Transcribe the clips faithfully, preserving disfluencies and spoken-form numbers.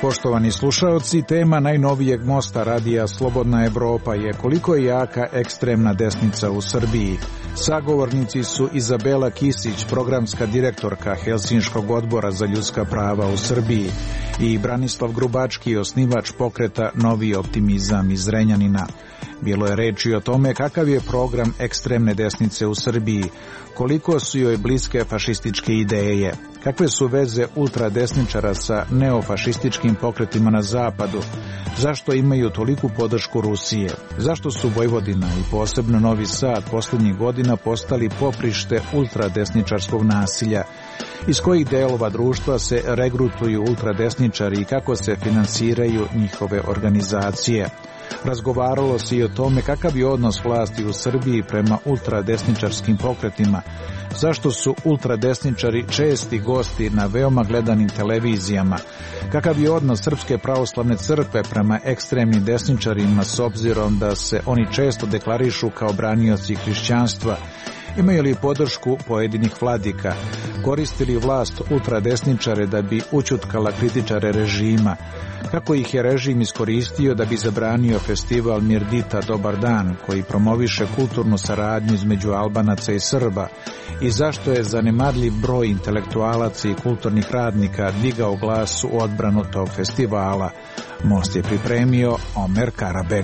poštovani slušaoci, tema najnovijeg mosta radija Slobodna Evropa je koliko je jaka ekstremna desnica u Srbiji. Sagovornici su Izabela Kisić, programska direktorka Helsinškog odbora za ljudska prava u Srbiji, i Branislav Grubački, osnivač pokreta Novi optimizam iz Zrenjanina. Bilo je reči o tome kakav je program ekstremne desnice u Srbiji, koliko su joj bliske fašističke ideje, kakve su veze ultradesničara sa neofašističkim pokretima na zapadu, zašto imaju toliku podršku Rusije, zašto su Vojvodina i posebno Novi Sad posljednjih godina postali poprište ultradesničarskog nasilja, iz kojih delova društva se regrutuju ultradesničari i kako se finansiraju njihove organizacije. Razgovaralo se i o tome kakav je odnos vlasti u Srbiji prema ultradesničarskim pokretima, zašto su ultradesničari česti gosti na veoma gledanim televizijama, kakav je odnos Srpske pravoslavne crkve prema ekstremnim desničarima s obzirom da se oni često deklarišu kao branioci hrišćanstva, imaju li podršku pojedinih vladika, koristili vlast ultradesničare da bi ućutkala kritičare režima, kako ih je režim iskoristio da bi zabranio festival Mirdita Dobar dan, koji promoviše kulturnu saradnju između Albanaca i Srba, i zašto je zanemarljiv broj intelektualaca i kulturnih radnika digao glas u odbranu tog festivala. Most je pripremio Omer Karabek.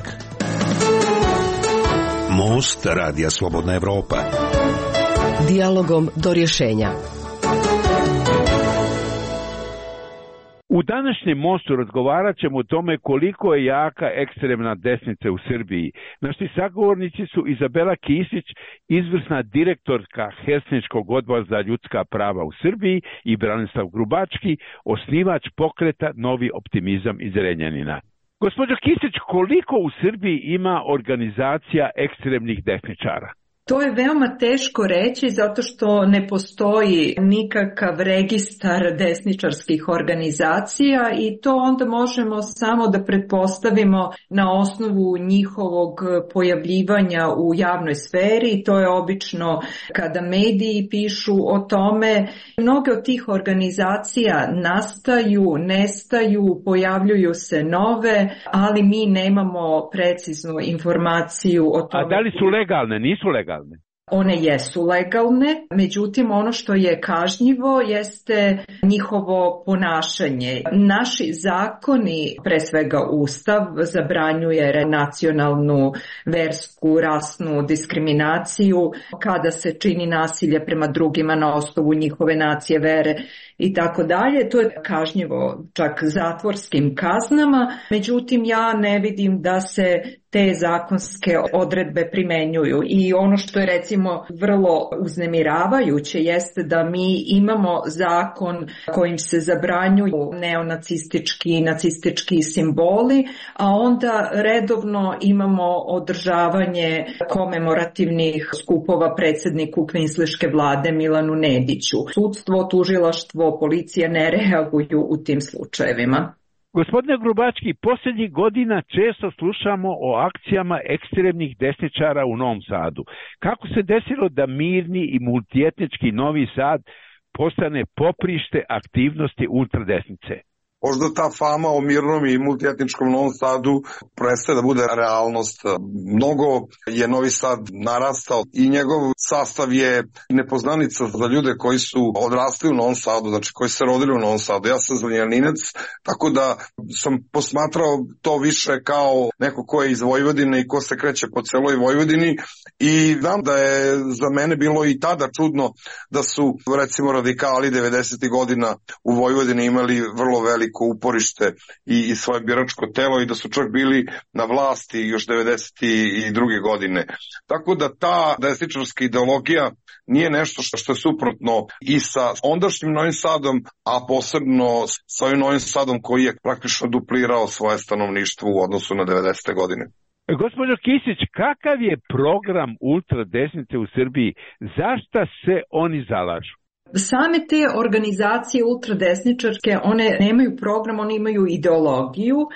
Most radija Slobodna Evropa. Dijalogom do rješenja. U današnjem mostu razgovarat ćemo o tome koliko je jaka ekstremna desnica u Srbiji. Naši sagovornici su Izabela Kisić, izvrsna direktorka Helsinškog odbora za ljudska prava u Srbiji, i Branislav Grubački, osnivač pokreta Novi optimizam iz Zrenjanina. Gospođo Kisić, koliko u Srbiji ima organizacija ekstremnih desničara? To je veoma teško reći zato što ne postoji nikakav registar desničarskih organizacija i to onda možemo samo da pretpostavimo na osnovu njihovog pojavljivanja u javnoj sferi. To je obično kada mediji pišu o tome. Mnoge od tih organizacija nastaju, nestaju, pojavljuju se nove, ali mi nemamo preciznu informaciju o tome. A da li su legalne? Nisu legalne? One jesu legalne, međutim ono što je kažnjivo jeste njihovo ponašanje. Naši zakoni, pre svega Ustav, zabranjuje nacionalnu, versku, rasnu diskriminaciju kada se čini nasilje prema drugima na osnovu njihove nacije, vere i tako dalje. To je kažnjivo čak zatvorskim kaznama, međutim ja ne vidim da se te zakonske odredbe primenjuju. I ono što je recimo vrlo uznemiravajuće jeste da mi imamo zakon kojim se zabranjuju neonacistički i nacistički simboli, a onda redovno imamo održavanje komemorativnih skupova predsjedniku kvinsliške vlade Milanu Nediću. Sudstvo, tužilaštvo, policija ne reaguju u tim slučajevima. Gospodine Grubački, posljednjih godina često slušamo o akcijama ekstremnih desničara u Novom Sadu. Kako se desilo da mirni i multietnički Novi Sad postane poprište aktivnosti ultradesnice? Možda ta fama o mirnom i multietničkom Novom Sadu prestaje da bude realnost. Mnogo je Novi Sad narastao i njegov sastav je nepoznanica za ljude koji su odrasli u Novom Sadu, znači koji se rodili u Novom Sadu. Ja sam Zrenjaninac, tako da sam posmatrao to više kao neko ko je iz Vojvodine i ko se kreće po celoj Vojvodini, i znam da je za mene bilo i tada čudno da su recimo radikali devedesetih godina u Vojvodini imali vrlo veliko uporište i, i svoje biračko telo i da su čak bili na vlasti još devedeset druge godine. Tako da ta desničarska ideologija nije nešto što, što je suprotno i sa ondašnjim Novim Sadom, a posebno sa ovim Novim Sadom koji je praktično duplirao svoje stanovništvo u odnosu na devedesete godine. Gospođo Kisić, kakav je program ultradesnice u Srbiji? Zašta se oni zalažu? Same te organizacije ultradesničarske, one nemaju program, one imaju ideologiju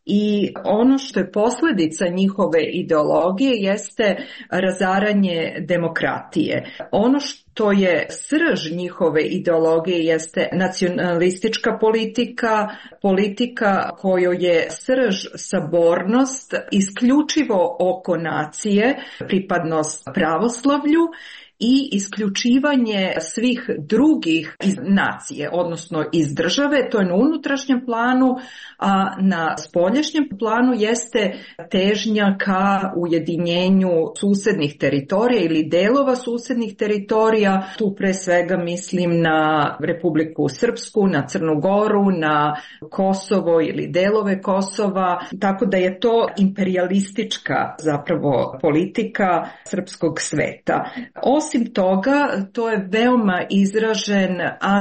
i ono što je posljedica njihove ideologije jeste razaranje demokratije. Ono što To je srž njihove ideologije jeste nacionalistička politika, politika kojoj je srž sabornost isključivo oko nacije, pripadnost pravoslavlju i isključivanje svih drugih iz nacije, odnosno iz države, to je na unutrašnjem planu, a na spoljašnjem planu jeste težnja ka ujedinjenju susednih teritorija ili delova susednih teritorija. Tu pre svega mislim na Republiku Srpsku, na Crnu Goru, na Kosovo ili delove Kosova, tako da je to imperijalistička zapravo politika srpskog sveta. Osim toga, to je veoma izražen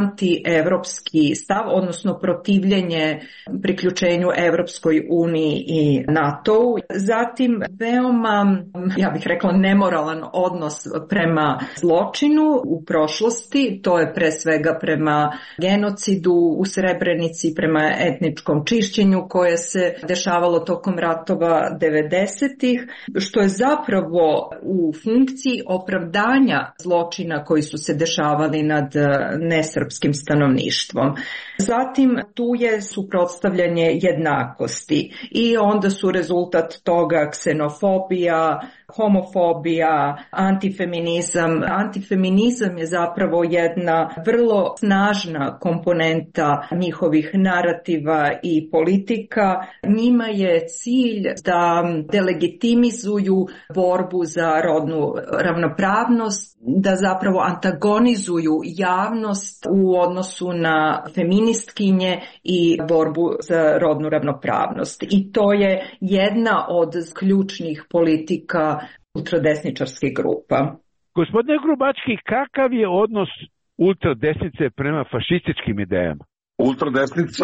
antievropski stav, odnosno protivljenje priključenju Evropskoj uniji i NATO-u. Zatim, veoma, ja bih rekla, nemoralan odnos prema zločinu u prošlosti, to je pre svega prema genocidu u Srebrenici, prema etničkom čišćenju koje se dešavalo tokom ratova devedesetih, što je zapravo u funkciji opravdanja zločina koji su se dešavali nad nesrpskim stanovništvom. Zatim tu je suprotstavljanje jednakosti i onda su rezultat toga ksenofobija, homofobija, antifeminizam. Antifeminizam je zapravo jedna vrlo snažna komponenta njihovih narativa i politika. Njima je cilj da delegitimizuju borbu za rodnu ravnopravnost, da zapravo antagonizuju javnost u odnosu na feministkinje i borbu za rodnu ravnopravnost. I to je jedna od ključnih politika ultradesničarskih grupa. Gospodine Grubački, kakav je odnos ultradesnice prema fašističkim idejama? Ultradesnica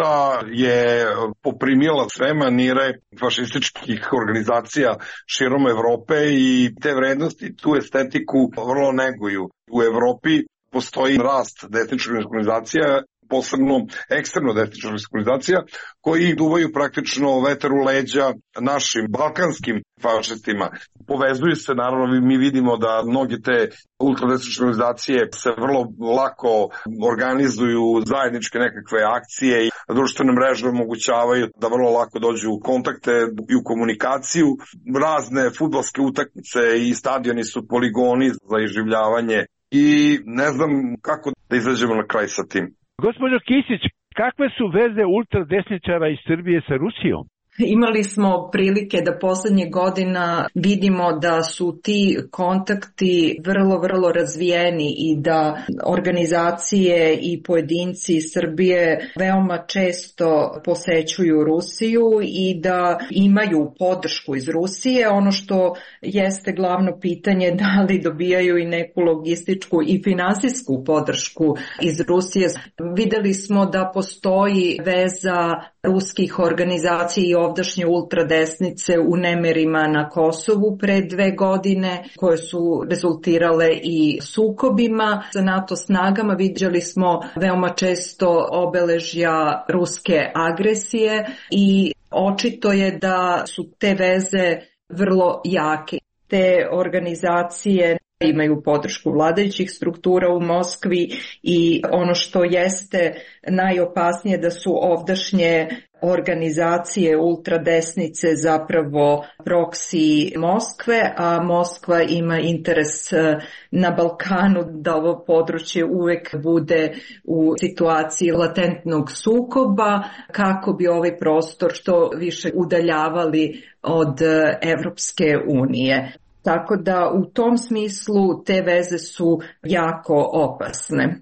je poprimila sve manire fašističkih organizacija širom Evrope i te vrednosti, tu estetiku vrlo neguju. U Evropi postoji rast desničkih organizacija, posebno ekstremno desničkih organizacija, koji duvaju praktično vetar u leđa našim balkanskim fašistima. Povezuju se, naravno, mi vidimo da mnoge te ultradesničke organizacije se vrlo lako organizuju zajedničke nekakve akcije i društvene mreže omogućavaju da vrlo lako dođu u kontakte i u komunikaciju. Razne fudbalske utakmice i stadioni su poligoni za iživljavanje i ne znam kako da izađemo na kraj sa tim. Gospođo Kisić, kakve su veze ultradesničara iz Srbije sa Rusijom? Imali smo prilike da poslednjih godina vidimo da su ti kontakti vrlo, vrlo razvijeni i da organizacije i pojedinci Srbije veoma često posećuju Rusiju i da imaju podršku iz Rusije. Ono što jeste glavno pitanje, da li dobijaju i neku logističku i finansijsku podršku iz Rusije. Videli smo da postoji veza ruskih organizacija i ovdašnje ultradesnice u nemirima na Kosovu pre dve godine, koje su rezultirale i sukobima sa NATO snagama. Vidjeli smo veoma često obeležja ruske agresije i očito je da su te veze vrlo jake. Te organizacije imaju podršku vladajućih struktura u Moskvi i ono što jeste najopasnije da su ovdašnje organizacije ultradesnice zapravo proksi Moskve, a Moskva ima interes na Balkanu da ovo područje uvek bude u situaciji latentnog sukoba kako bi ovaj prostor što više udaljavali od Evropske unije. Tako da u tom smislu te veze su jako opasne.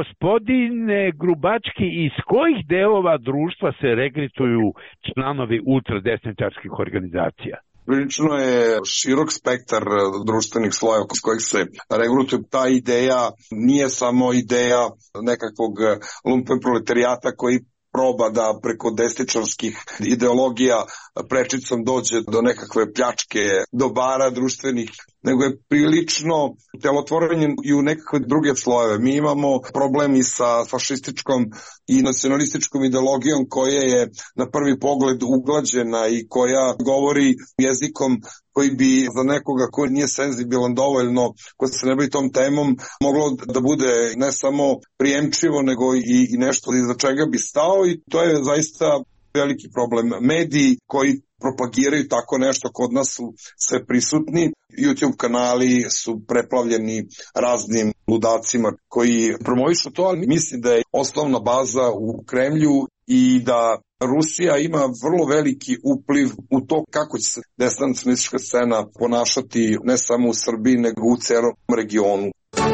Gospodine Grubački, iz kojih delova društva se regrituju članovi ultradesničarskih organizacija? Prilično je širok spektar društvenih slojeva s kojih se regrutuju. Ta ideja nije samo ideja nekakvog lumpen proletarijata koji proba da preko desničarskih ideologija prečicom dođe do nekakve pljačke dobara društvenih. nego je prilično telotvorenjem i u nekakve druge slojeve. Mi imamo problem i sa fašističkom i nacionalističkom ideologijom koja je na prvi pogled uglađena i koja govori jezikom koji bi za nekoga ko nije senzibilan dovoljno, ko se ne bavi tom temom, moglo da bude ne samo prijemčivo, nego i, i nešto iza čega bi stao, i to je zaista veliki problem. Mediji koji propagiraju tako nešto kod nas su sve prisutni. YouTube kanali su preplavljeni raznim ludacima koji promovišu to, ali mislim da je osnovna baza u Kremlju i da Rusija ima vrlo veliki upliv u to kako će se desna nacionalistička scena ponašati ne samo u Srbiji, nego u celom regionu.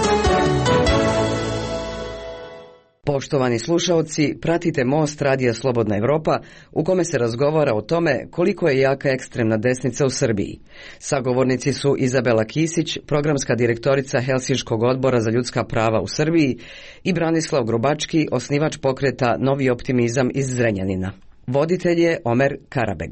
Poštovani slušaoci, pratite Most Radija Slobodna Evropa, u kome se razgovara o tome koliko je jaka ekstremna desnica u Srbiji. Sagovornici su Izabela Kisić, programska direktorica Helsinškog odbora za ljudska prava u Srbiji, i Branislav Grubački, osnivač pokreta Novi optimizam iz Zrenjanina. Voditelj je Omer Karabeg.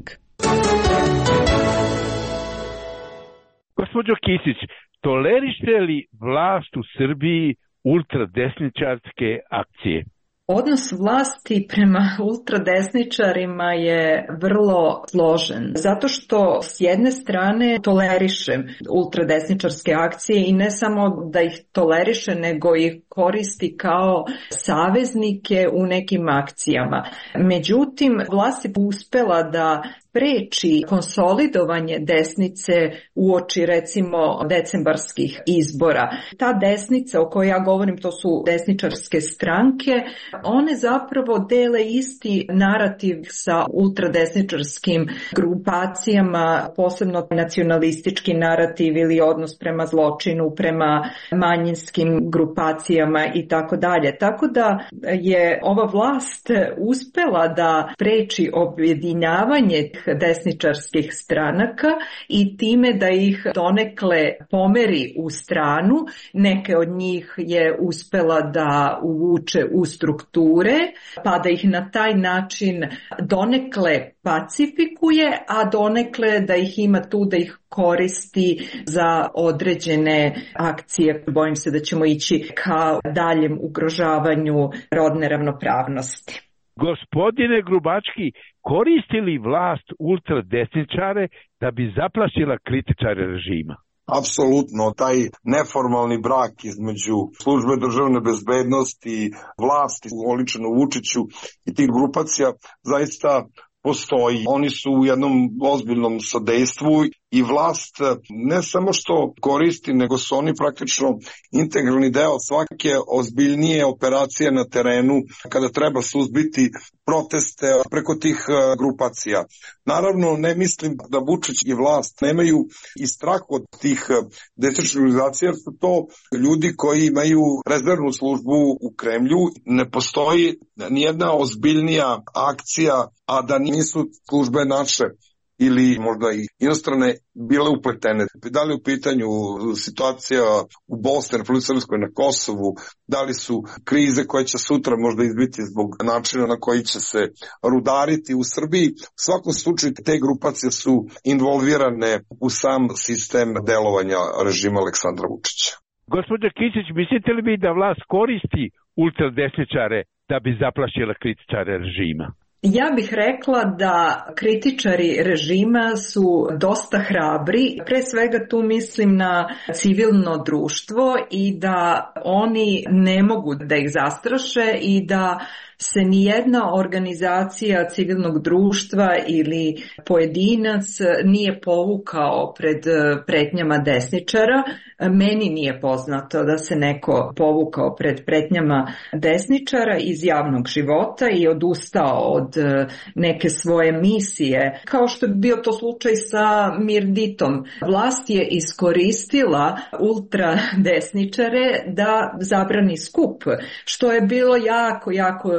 Gospođo Kisić, tolerište li vlast u Srbiji ultradesničarske akcije? Odnos vlasti prema ultradesničarima je vrlo složen, zato što s jedne strane toleriše ultradesničarske akcije i ne samo da ih toleriše, nego ih koristi kao saveznike u nekim akcijama. Međutim, vlast je uspela da spreči konsolidovanje desnice uoči recimo decembarskih izbora. Ta desnica o kojoj ja govorim, to su desničarske stranke, one zapravo dele isti narativ sa ultradesničarskim grupacijama, posebno nacionalistički narativ ili odnos prema zločinu, prema manjinskim grupacijama i tako dalje. Tako da je ova vlast uspela da spreči objedinjavanje desničarskih stranaka i time da ih donekle pomeri u stranu. Neke od njih je uspela da uvuče u strukture, pa da ih na taj način donekle pacifikuje, a donekle da ih ima tu da ih koristi za određene akcije. Bojim se da ćemo ići ka daljem ugrožavanju rodne ravnopravnosti. Gospodine Grubački, koristi li vlast ultradesničare da bi zaplašila kritičare režima? Apsolutno, taj neformalni brak između službe državne bezbednosti, vlasti, oličeno Vučiću i tih grupacija zaista postoji. Oni su u jednom ozbiljnom sadejstvu i vlast ne samo što koristi, nego su oni praktično integralni deo svake ozbiljnije operacije na terenu kada treba suzbiti proteste preko tih grupacija. Naravno, ne mislim da Vučić i vlast nemaju i strah od tih desničarskih organizacija, jer su to ljudi koji imaju rezervnu službu u Kremlju. Ne postoji nijedna ozbiljnija akcija, a da nisu službe naše ili možda i inostrane bile upletene. Da li u pitanju situacija u Bosni, Republici Srpskoj, na Kosovu, da li su krize koje će sutra možda izbiti zbog načina na koji će se rudariti u Srbiji. U svakom slučaju te grupacije su involvirane u sam sistem delovanja režima Aleksandra Vučića. Gospođo Kisić, mislite li vi da vlast koristi ultradesničare da bi zaplašila kritičare režima? Ja bih rekla da kritičari režima su dosta hrabri, pre svega tu mislim na civilno društvo i da oni ne mogu da ih zastraše i da se nijedna organizacija civilnog društva ili pojedinac nije povukao pred pretnjama desničara. Meni nije poznato da se neko povukao pred pretnjama desničara iz javnog života i odustao od neke svoje misije, kao što je bio to slučaj sa Mirditom. Vlast je iskoristila ultradesničare da zabrani skup, što je bilo jako, jako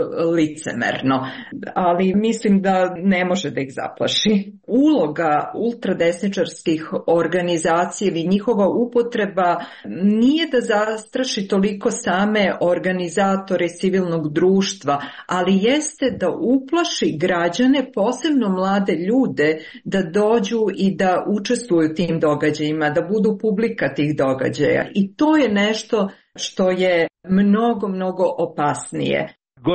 licemerno, ali mislim da ne može da ih zaplaši. Uloga ultradesničarskih organizacija ili njihova upotreba nije da zastraši toliko same organizatore civilnog društva, ali jeste da uplaši građane, posebno mlade ljude, da dođu i da učestvuju u tim događajima, da budu publika tih događaja. I to je nešto što je mnogo, mnogo opasnije.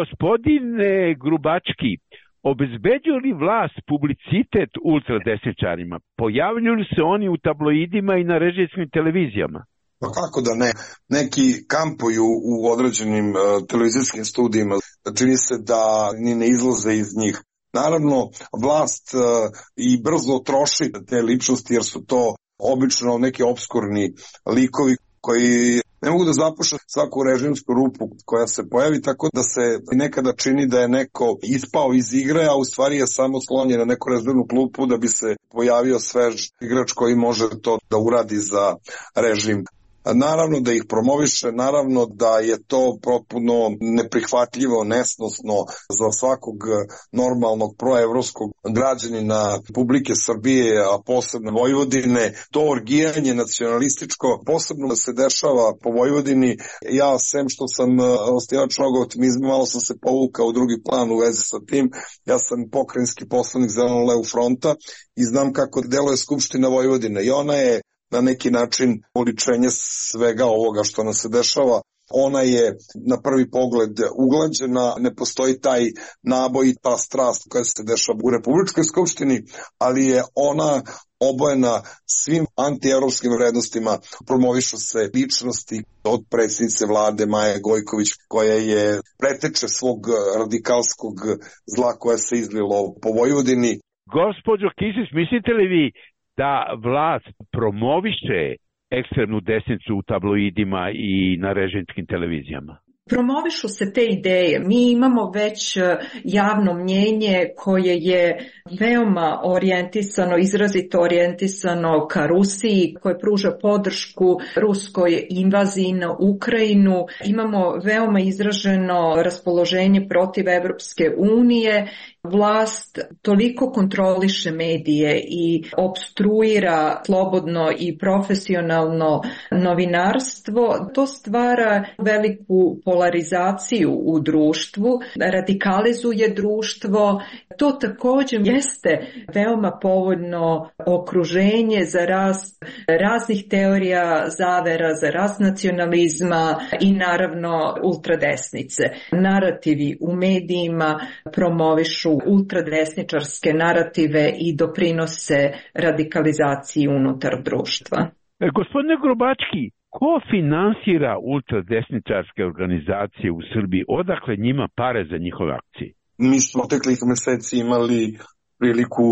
Gospodine Grubački, obezbeđuje li vlast publicitet ultradesničarima? Pojavljuju li se oni u tabloidima i na režijskim televizijama? Pa kako da ne? Neki kampuju u određenim uh, televizijskim studijima. Čini se da ni ne izlaze iz njih. Naravno, vlast uh, i brzo troši te ličnosti jer su to obično neki obskurni likovi koji ne mogu da zapuše svaku režimsku rupu koja se pojavi, tako da se nekada čini da je neko ispao iz igre, a u stvari je samo slonjen na neku rezervnu klupu da bi se pojavio svež igrač koji može to da uradi za režim. Naravno da ih promoviše, naravno da je to potpuno neprihvatljivo, nesnosno za svakog normalnog proevropskog građanina Republike Srbije, a posebno Vojvodine. To orgijanje nacionalističko posebno se dešava po Vojvodini. Ja, sem što sam ostivač mnogo optimizma, malo sam se povukao u drugi plan u vezi sa tim. Ja sam pokrajinski poslanik Zeleno-levog fronta i znam kako deluje Skupština Vojvodine i ona je na neki način oličenje svega ovoga što nam se dešava. Ona je na prvi pogled uglađena, ne postoji taj naboj i ta strast koja se dešava u Republičkoj skupštini, ali je ona obojena svim antievropskim vrednostima. Promovišu se ličnosti od predsjednice vlade Maje Gojković, koja je preteče svog radikalskog zla koje se izlilo po Vojvodini. Gospođo Kisić, mislite li vi da vlast promoviše ekstremnu desnicu u tabloidima i na režimskim televizijama? Promovišu se te ideje. Mi imamo već javno mnjenje koje je veoma orijentisano, izrazito orijentisano ka Rusiji, koje pruža podršku ruskoj invaziji na Ukrajinu. Imamo veoma izraženo raspoloženje protiv Evropske unije. Vlast toliko kontroliše medije i opstruira slobodno i profesionalno novinarstvo. To stvara veliku polarizaciju u društvu, radikalizuje društvo. To također jeste veoma povoljno okruženje za rast raznih teorija zavera, za rast nacionalizma i naravno ultradesnice. Narativi u medijima promovišu ultradesničarske narative i doprinose radikalizaciji unutar društva. E, gospodine Grubački, ko finansira ultradesničarske organizacije u Srbiji? Odakle njima pare za njihove akcije? Mi smo teklih meseci imali priliku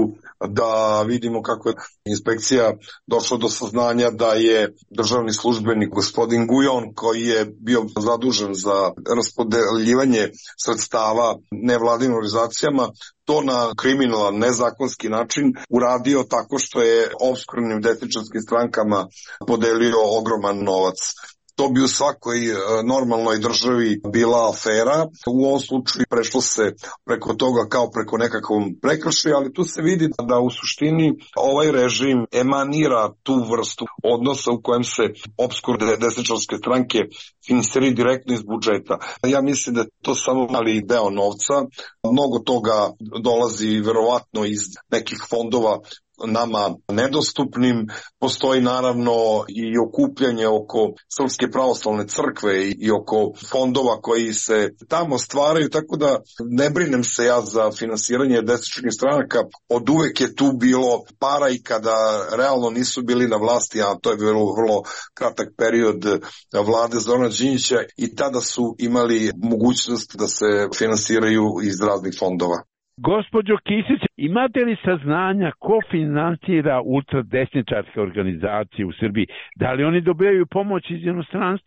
da vidimo kako je inspekcija došla do saznanja da je državni službenik gospodin Gujon, koji je bio zadužen za raspodeljivanje sredstava nevladinim organizacijama, to na kriminalan, nezakonski način uradio tako što je opskurnim desničarskim strankama podelio ogroman novac. To bi u svakoj normalnoj državi bila afera. U ovom slučaju prešlo se preko toga kao preko nekakvom prekršaju, ali tu se vidi da u suštini ovaj režim emanira tu vrstu odnosa u kojem se opskurne desničarske stranke finansiraju direktno iz budžeta. Ja mislim da je to samo mali deo novca. Mnogo toga dolazi verovatno iz nekih fondova nama nedostupnim. Postoji naravno i okupljanje oko Srpske pravoslavne crkve i oko fondova koji se tamo stvaraju, tako da ne brinem se ja za finansiranje desničarskih stranaka. Od uvek je tu bilo para i kada realno nisu bili na vlasti, a to je bilo vrlo kratak period vlade Zorana Đinđića, i tada su imali mogućnost da se finansiraju iz raznih fondova. Gospođo Kisić, imate li saznanja ko finansira ultradesničarske organizacije u Srbiji? Da li oni dobijaju pomoć iz inostranstva?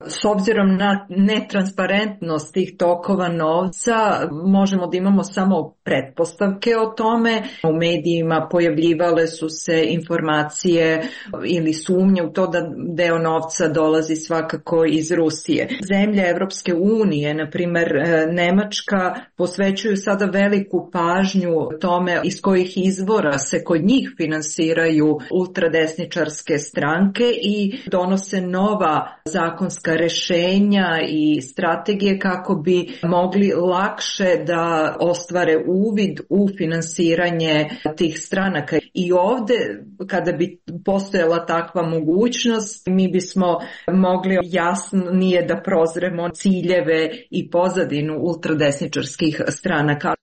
S obzirom na netransparentnost tih tokova novca, možemo da imamo samo pretpostavke o tome. U medijima pojavljivale su se informacije ili sumnje u to da deo novca dolazi svakako iz Rusije. Zemlje Evropske unije, na primjer Nemačka, posvećuju sada veliku pažnju tome iz kojih izvora se kod njih finansiraju ultradesničarske stranke i donose nova zakonska rešenja i strategije kako bi mogli lakše da ostvare uvid u finansiranje tih stranaka. I ovde, kada bi postojala takva mogućnost, mi bismo mogli jasnije da prozremo ciljeve i pozadinu ultradesničarskih stranaka.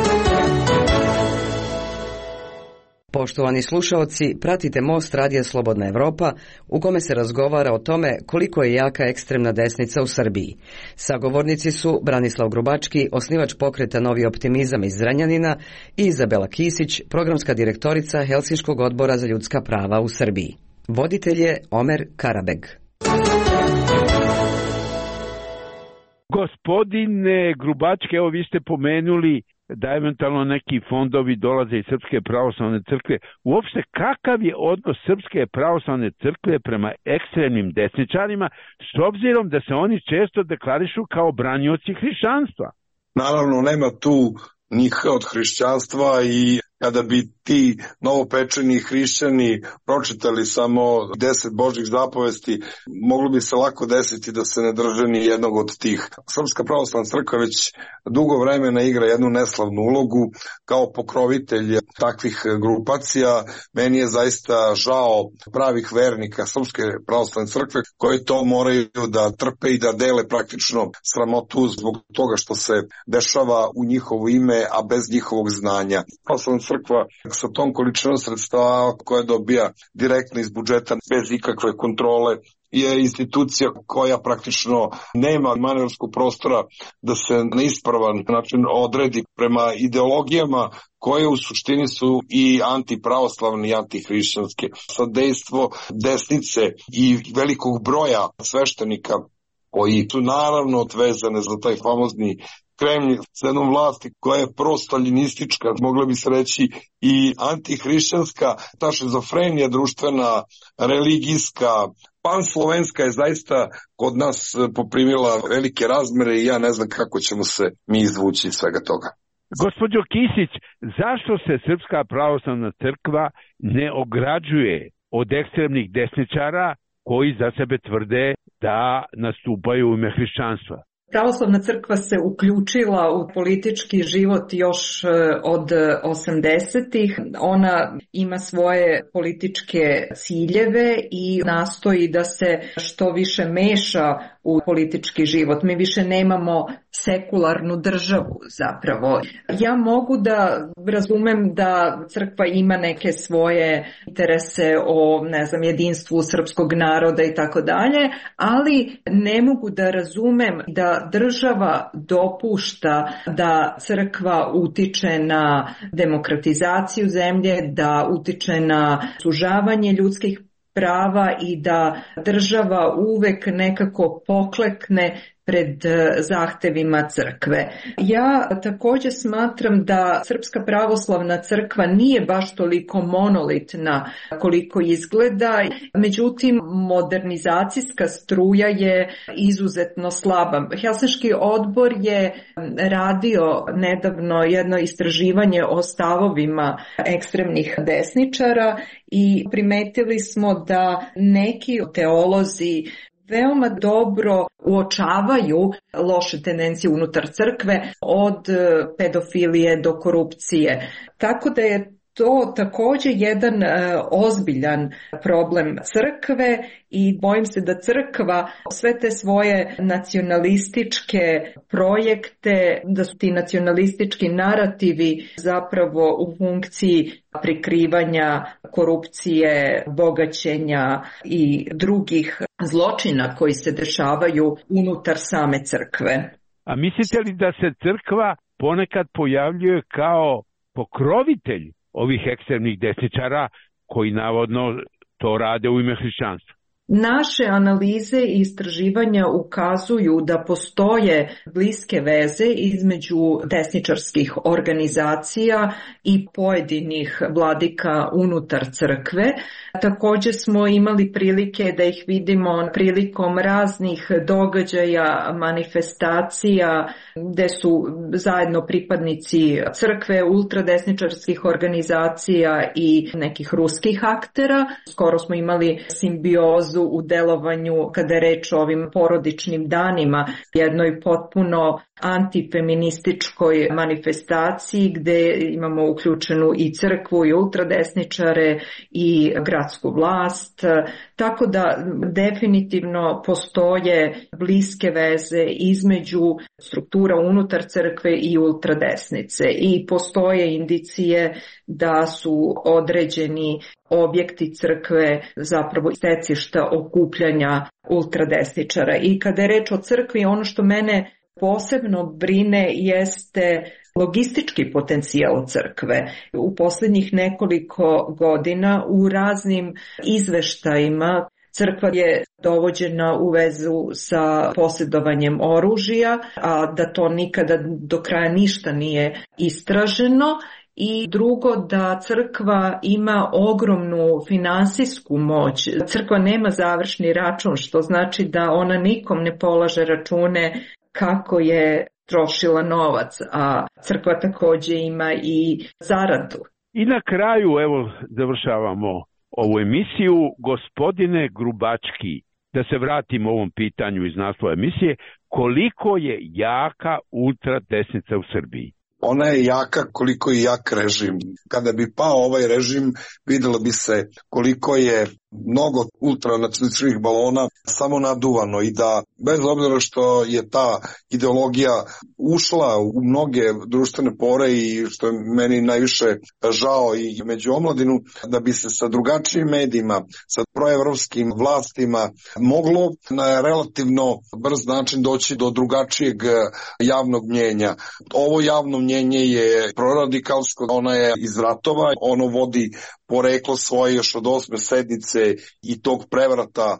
Poštovani slušaoci, pratite Most Radija Slobodna Evropa u kome se razgovara o tome koliko je jaka ekstremna desnica u Srbiji. Sagovornici su Branislav Grubački, osnivač pokreta Novi optimizam iz Zrenjanina, i Izabela Kisić, programska direktorica Helsinškog odbora za ljudska prava u Srbiji. Voditelj je Omer Karabeg. Gospodine Grubački, evo vi ste pomenuli da eventualno neki fondovi dolaze iz Srpske pravoslavne crkve. Uopšte, kakav je odnos Srpske pravoslavne crkve prema ekstremnim desničarima, s obzirom da se oni često deklarišu kao branioci hrišćanstva? Naravno, nema tu njih od hrišćanstva i kada bi ti novopečeni hrišćani pročitali samo deset Božjih zapovesti, moglo bi se lako desiti da se ne drže ni jednog od tih. Srpska pravoslavna crkva već dugo vremena igra jednu neslavnu ulogu kao pokrovitelj takvih grupacija. Meni je zaista žao pravih vernika Srpske pravoslavne crkve koji to moraju da trpe i da dele praktično sramotu zbog toga što se dešava u njihovo ime, a bez njihovog znanja. Pravoslavna crkva sa tom količinom sredstava koje dobija direktno iz budžeta bez ikakve kontrole je institucija koja praktično nema manevarskog prostora da se na ispravan način odredi prema ideologijama koje u suštini su i antipravoslavne i antihrišćanske. Sadejstvo desnice i velikog broja sveštenika koji su naravno odvezane za taj famozni Kremlj s jednom vlasti koja je prostaljinistička, mogla bi se reći i antihrišćanska, ta šizofrenija društvena, religijska, panslovenska je zaista kod nas poprimila velike razmere i ja ne znam kako ćemo se mi izvući iz svega toga. Gospođo Kisić, zašto se Srpska pravoslavna crkva ne ograđuje od ekstremnih desničara koji za sebe tvrde da nastupaju u ime hrišćanstva? Pravoslavna crkva se uključila u politički život još od osamdesetih. Ona ima svoje političke ciljeve i nastoji da se što više meša u politički život. Mi više nemamo sekularnu državu zapravo. Ja mogu da razumem da crkva ima neke svoje interese o, ne znam, jedinstvu srpskog naroda i tako dalje, ali ne mogu da razumem da država dopušta da crkva utiče na demokratizaciju zemlje, da utiče na sužavanje ljudskih prava i da država uvek nekako poklekne pred zahtevima crkve. Ja također smatram da Srpska pravoslavna crkva nije baš toliko monolitna koliko izgleda, međutim modernizacijska struja je izuzetno slaba. Helsinški odbor je radio nedavno jedno istraživanje o stavovima ekstremnih desničara i primetili smo da neki teolozi veoma dobro uočavaju loše tendencije unutar crkve, od pedofilije do korupcije. Tako da je to također jedan e, ozbiljan problem crkve i bojim se da crkva sve te svoje nacionalističke projekte, da su ti nacionalistički narativi zapravo u funkciji prikrivanja korupcije, bogaćenja i drugih zločina koji se dešavaju unutar same crkve. A mislite li da se crkva ponekad pojavljuje kao pokrovitelj ovih ekstremnih desničara koji navodno to rade u ime hrišćanstva? Naše analize i istraživanja ukazuju da postoje bliske veze između desničarskih organizacija i pojedinih vladika unutar crkve. Također smo imali prilike da ih vidimo prilikom raznih događaja, manifestacija gde su zajedno pripadnici crkve, ultradesničarskih organizacija i nekih ruskih aktera. Skoro smo imali simbiozu u delovanju kada je reč o ovim porodičnim danima, jednoj potpuno antifeminističkoj manifestaciji gde imamo uključenu i crkvu i ultradesničare i gradsku vlast, tako da definitivno postoje bliske veze između struktura unutar crkve i ultradesnice i postoje indicije da su određeni objekti crkve zapravo stecišta okupljanja ultradesničara. I kada je reč o crkvi, ono što mene posebno brine jeste logistički potencijal crkve. U posljednjih nekoliko godina u raznim izveštajima crkva je dovođena u vezu sa posjedovanjem oružja, a da to nikada do kraja ništa nije istraženo. I drugo, da crkva ima ogromnu finansijsku moć. Crkva nema završni račun, što znači da ona nikom ne polaže račune kako je trošila novac, a crkva također ima i zaradu. I na kraju, evo, završavamo ovu emisiju. Gospodine Grubački, da se vratimo ovom pitanju iz naslova emisije, koliko je jaka ultradesnica u Srbiji? Ona je jaka koliko je jak režim. Kada bi pao ovaj režim, vidjelo bi se koliko je mnogo ultranacionalističkih balona samo naduvano i da bez obzira što je ta ideologija ušla u mnoge društvene pore i što je meni najviše žao i među omladinu, da bi se sa drugačijim medijima, sa proevropskim vlastima moglo na relativno brz način doći do drugačijeg javnog mnjenja. Ovo javno mnjenje je proradikalsko, ona je iz ratova, ono vodi poreklo svoje još od osme sednice i tog prevrata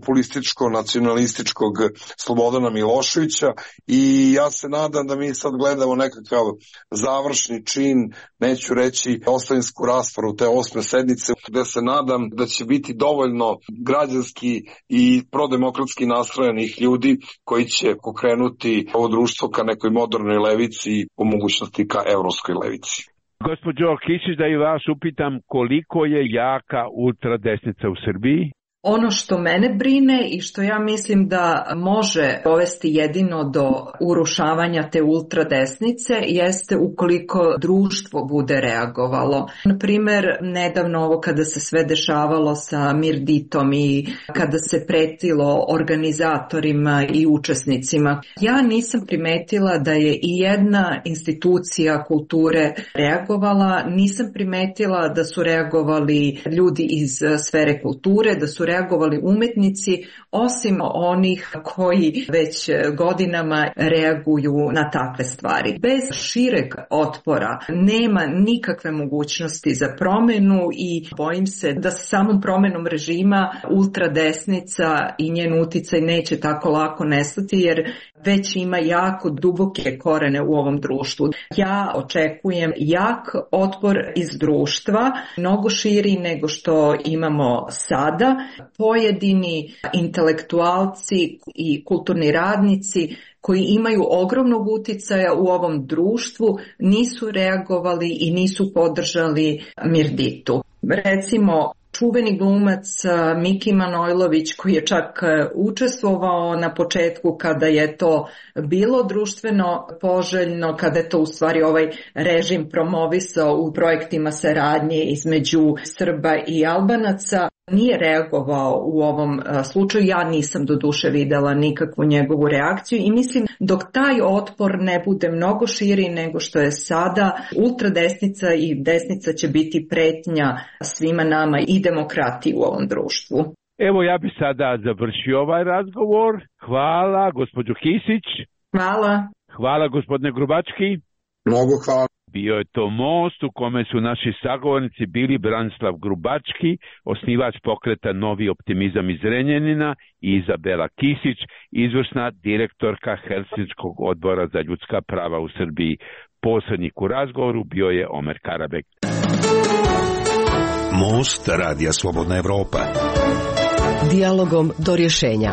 populističko-nacionalističkog Slobodana Miloševića i ja se nadam da mi sad gledamo nekakav završni čin, neću reći ostavinsku raspravu te osme sednice, gde se nadam da će biti dovoljno građanski i prodemokratski nastrojenih ljudi koji će pokrenuti ovo društvo ka nekoj modernoj levici i po mogućnosti ka evropskoj levici. Gospođo Kisić, da i vas upitam koliko je jaka ultradesnica u Srbiji? Ono što mene brine i što ja mislim da može dovesti jedino do urušavanja te ultradesnice jeste ukoliko društvo bude reagovalo. Na primjer, nedavno ovo kada se sve dešavalo sa Mirditom i kada se pretilo organizatorima i učesnicima, ja nisam primetila da je i jedna institucija kulture reagovala, nisam primetila da su reagovali ljudi iz sfere kulture, da su reagovali umetnici, osim onih koji već godinama reaguju na takve stvari. Bez šireg otpora nema nikakve mogućnosti za promjenu i bojim se da sa samom promjenom režima ultradesnica i njen uticaj neće tako lako nestati jer već ima jako duboke korene u ovom društvu. Ja očekujem jak otpor iz društva, mnogo širi nego što imamo sada. Pojedini intelektualci i kulturni radnici koji imaju ogromnog uticaja u ovom društvu nisu reagovali i nisu podržali Mirditu. Recimo, čuveni glumac Miki Manojlović koji je čak učestvovao na početku kada je to bilo društveno poželjno, kada je to u stvari ovaj režim promovisao u projektima saradnje između Srba i Albanaca, nije reagovao u ovom slučaju. Ja nisam do duše videla nikakvu njegovu reakciju i mislim dok taj otpor ne bude mnogo širi nego što je sada, ultradesnica i desnica će biti pretnja svima nama i demokratiji u ovom društvu. Evo ja bi sada završio ovaj razgovor. Hvala gospođo Kisić. Hvala. Hvala gospodine Grubački. Mnogo hvala. Bio je to most u kome su naši sagovornici bili Branislav Grubački, osnivač pokreta Novi optimizam iz Zrenjanina, i Izabela Kisić, izvršna direktorka Helsinškog odbora za ljudska prava u Srbiji. Posrednik u razgovoru bio je Omer Karabek. Most Radija Slobodna Evropa. Dijalogom do rješenja.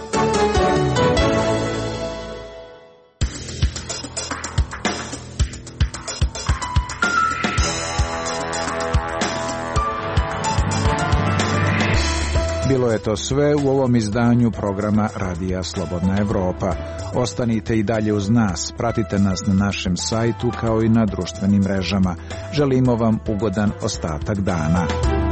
Bilo je to sve u ovom izdanju programa Radija Slobodna Evropa. Ostanite i dalje uz nas, pratite nas na našem sajtu kao i na društvenim mrežama. Želimo vam ugodan ostatak dana.